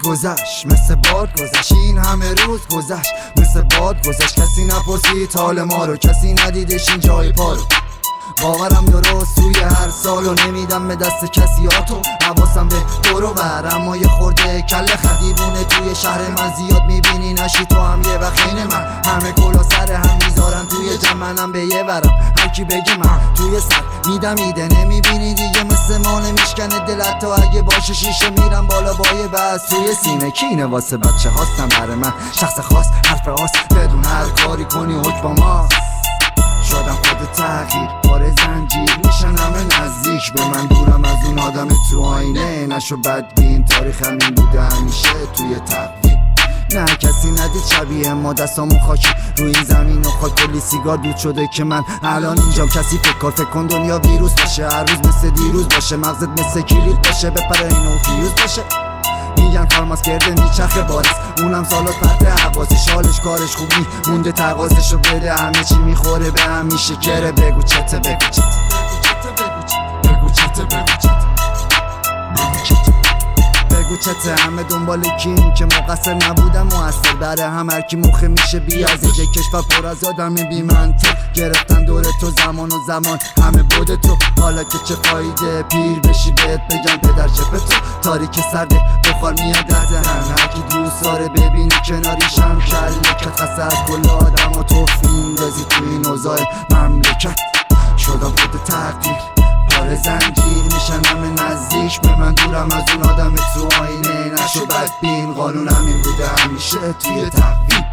گذشت مثل باد گذشت، این همه روز گذشت مثل باد گذشت. کسی نپرسید حال ما رو، کسی ندیدش این جای پا رو. باورم درست توی هر سالو نمیدم به دست کسی آتو. حواسم به دورو بر، اما یه خورده کله خدیبونه توی شهر من زیاد میبینی. نشی تو هم یه وقت خین من، همه کلا سر هم میذارن توی جمع، منم به یه ورم هرکی بگه من توی سر میدم ایده. نمیبینی دیگه مثل ما نمیشکنه دلت، تا اگه باشه شیشه میرم بالا با یه بس توی سینه. کینه واسه بچه هاستم برای من شخص خاص، حرف هاست بدون هر کاری کنی حکم با ماست. شدم خود تغییر بار زنجیر میشن همه نزدیک به من، دورم از اون آدم تو آینه. نشو بدبین تاریخ همین بوده همیشه توی تقویم. نه کسی ندید شبیه ما، دستامون خاکی روی این زمین و خاک. کلی سیگار دود شده که من الان اینجام. کسی فکر کن دنیا ویروس باشه، هر روز مثل دیروز باشه، مغزت مثل کلید باشه، بپره اینو فیوز باشه. میگن کارماس کرده میچخه بارس، اونم سالات پرده حواسش، حالش کارش خوب مونده تقاضشو بده. همه چی میخوره به هم میشه کره. بگو چته بگو چته بگو چته بگو چته بگو چته. همه دنبال کیم که مقصر نبودم موثر برای هم، هر کی مخه میشه بی از یه کشور پر از آدم بی منطق. گرفتن دور تو زمان و زمان همه بود تو، حالا که چه فایده پیر بشی بهت بگم پدر چپ تو. تاریک سرده بخار میاد از دهن، هر کی دوست داره ببینی کناریشم کله که خسته از کل آدم و تو میندازی توی این اوضاع مملکت. شدم خود تقدیر بار زنجیر میشن همه نزدیک به من، دورم از اون آدم تو آینه. نشو بدبین قانون همین بوده همیشه توی تقویم.